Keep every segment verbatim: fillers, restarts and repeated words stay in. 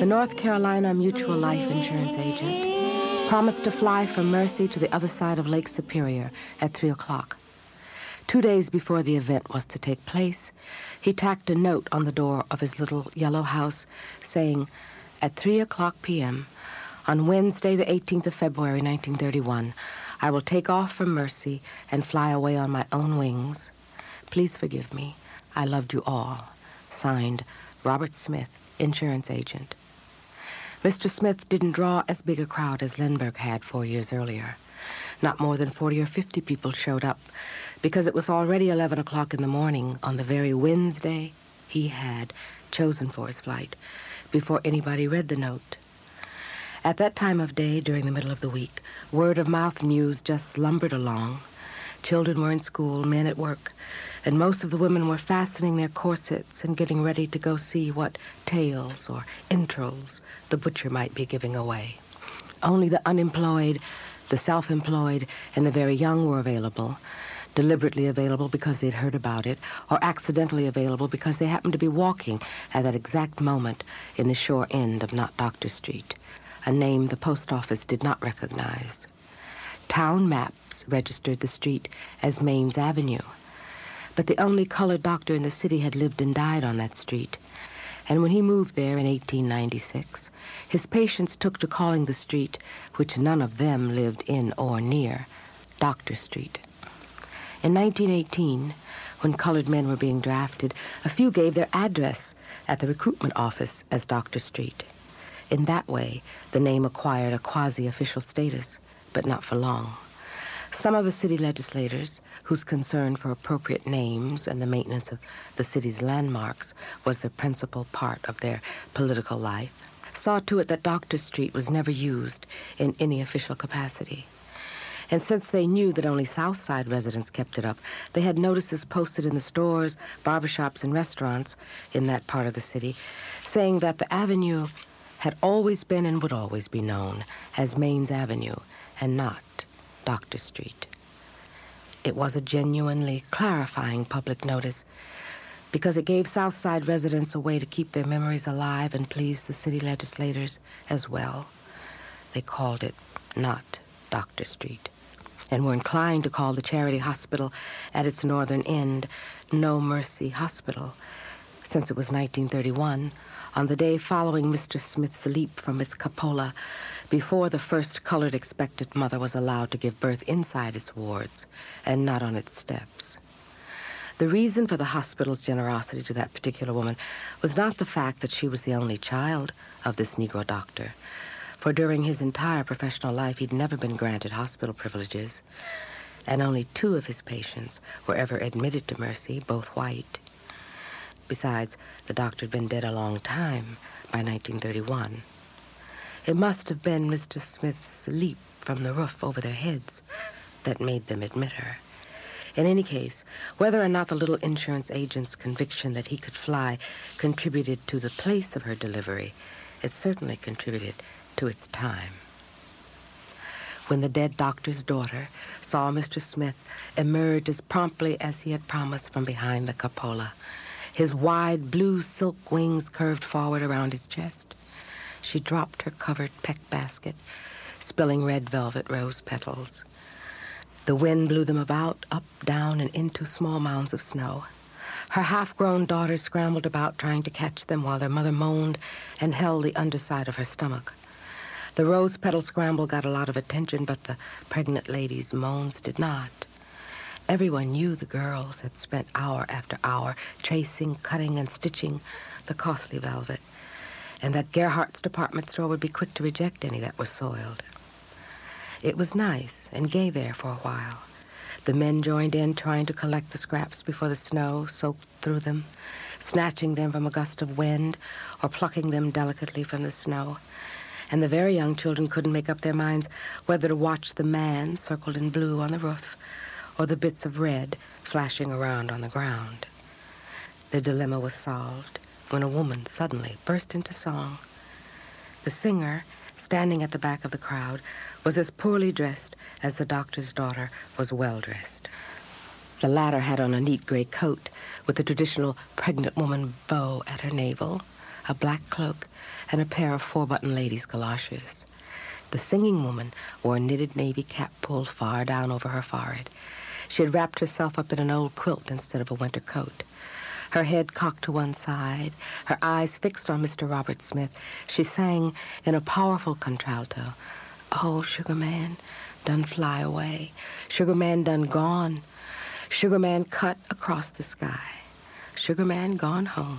The North Carolina Mutual Life Insurance agent promised to fly from Mercy to the other side of Lake Superior at three o'clock. Two days before the event was to take place, he tacked a note on the door of his little yellow house saying, "At three o'clock p.m., on Wednesday, the eighteenth of February, nineteen thirty-one, I will take off from Mercy and fly away on my own wings. Please forgive me. I loved you all." Signed, Robert Smith, insurance agent. Mister Smith didn't draw as big a crowd as Lindbergh had four years earlier. Not more than forty or fifty people showed up because it was already eleven o'clock in the morning on the very Wednesday he had chosen for his flight before anybody read the note. At that time of day, during the middle of the week, word-of-mouth news just slumbered along. Children were in school, men at work, and most of the women were fastening their corsets and getting ready to go see what tails or entrails the butcher might be giving away. Only the unemployed, the self-employed, and the very young were available, deliberately available because they'd heard about it, or accidentally available because they happened to be walking at that exact moment in the shore end of Not Doctor Street, a name the post office did not recognize. Town maps registered the street as Mains Avenue, but the only colored doctor in the city had lived and died on that street, and when he moved there in eighteen ninety-six, his patients took to calling the street, which none of them lived in or near, Doctor Street. In nineteen eighteen, when colored men were being drafted, a few gave their address at the recruitment office as Doctor Street. In that way, the name acquired a quasi-official status, but not for long. Some of the city legislators, whose concern for appropriate names and the maintenance of the city's landmarks was the principal part of their political life, saw to it that Doctor Street was never used in any official capacity. And since they knew that only South Side residents kept it up, they had notices posted in the stores, barbershops, and restaurants in that part of the city saying that the avenue had always been and would always be known as Mains Avenue and not Doctor Street. It was a genuinely clarifying public notice because it gave South Side residents a way to keep their memories alive and please the city legislators as well. They called it not Doctor Street and were inclined to call the charity hospital at its northern end No Mercy Hospital, since it was nineteen thirty-one, on the day following Mister Smith's leap from its cupola, before the first colored expectant mother was allowed to give birth inside its wards and not on its steps. The reason for the hospital's generosity to that particular woman was not the fact that she was the only child of this Negro doctor, for during his entire professional life he'd never been granted hospital privileges, and only two of his patients were ever admitted to Mercy, both white. Besides, the doctor had been dead a long time, by nineteen thirty-one. It must have been Mister Smith's leap from the roof over their heads that made them admit her. In any case, whether or not the little insurance agent's conviction that he could fly contributed to the place of her delivery, it certainly contributed to its time. When the dead doctor's daughter saw Mister Smith emerge as promptly as he had promised from behind the cupola, his wide blue silk wings curved forward around his chest, she dropped her covered peck basket, spilling red velvet rose petals. The wind blew them about, up, down, and into small mounds of snow. Her half-grown daughters scrambled about trying to catch them while their mother moaned and held the underside of her stomach. The rose petal scramble got a lot of attention, but the pregnant lady's moans did not. Everyone knew the girls had spent hour after hour tracing, cutting, and stitching the costly velvet, and that Gerhardt's department store would be quick to reject any that was soiled. It was nice and gay there for a while. The men joined in trying to collect the scraps before the snow soaked through them, snatching them from a gust of wind or plucking them delicately from the snow. And the very young children couldn't make up their minds whether to watch the man circled in blue on the roof or the bits of red flashing around on the ground. The dilemma was solved when a woman suddenly burst into song. The singer, standing at the back of the crowd, was as poorly dressed as the doctor's daughter was well-dressed. The latter had on a neat gray coat with the traditional pregnant woman bow at her navel, a black cloak, and a pair of four-button ladies' galoshes. The singing woman wore a knitted navy cap pulled far down over her forehead. She had wrapped herself up in an old quilt instead of a winter coat. Her head cocked to one side, her eyes fixed on Mister Robert Smith, she sang in a powerful contralto, "Oh, Sugar Man, done fly away. Sugar Man done gone. Sugar Man cut across the sky. Sugar Man gone home."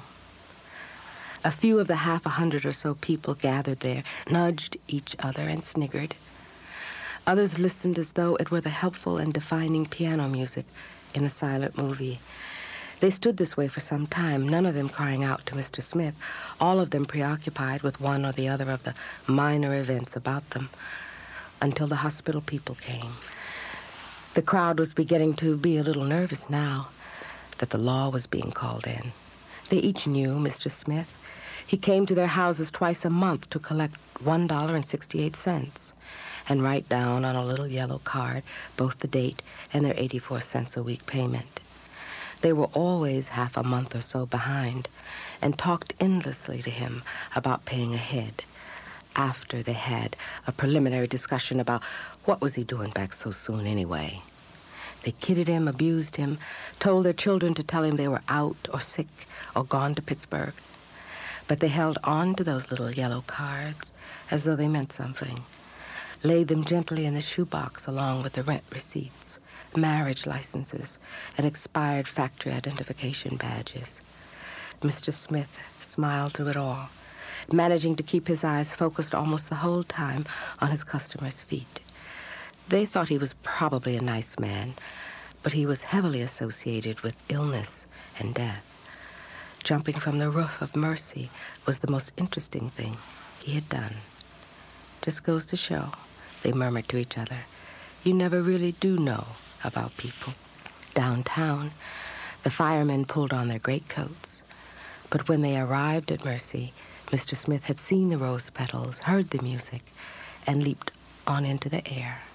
A few of the half a hundred or so people gathered there nudged each other and sniggered. Others listened as though it were the helpful and defining piano music in a silent movie. They stood this way for some time, none of them crying out to Mister Smith, all of them preoccupied with one or the other of the minor events about them, until the hospital people came. The crowd was beginning to be a little nervous now that the law was being called in. They each knew Mister Smith. He came to their houses twice a month to collect one dollar and sixty-eight cents and write down on a little yellow card both the date and their eighty-four cents a week payment. They were always half a month or so behind and talked endlessly to him about paying ahead after they had a preliminary discussion about what was he doing back so soon anyway. They kidded him, abused him, told their children to tell him they were out or sick or gone to Pittsburgh. But they held on to those little yellow cards as though they meant something, laid them gently in the shoebox along with the rent receipts, marriage licenses, and expired factory identification badges. Mister Smith smiled through it all, managing to keep his eyes focused almost the whole time on his customers' feet. They thought he was probably a nice man, but he was heavily associated with illness and death. Jumping from the roof of Mercy was the most interesting thing he had done. "Just goes to show," they murmured to each other. "You never really do know about people." Downtown, the firemen pulled on their greatcoats. But when they arrived at Mercy, Mister Smith had seen the rose petals, heard the music, and leaped on into the air.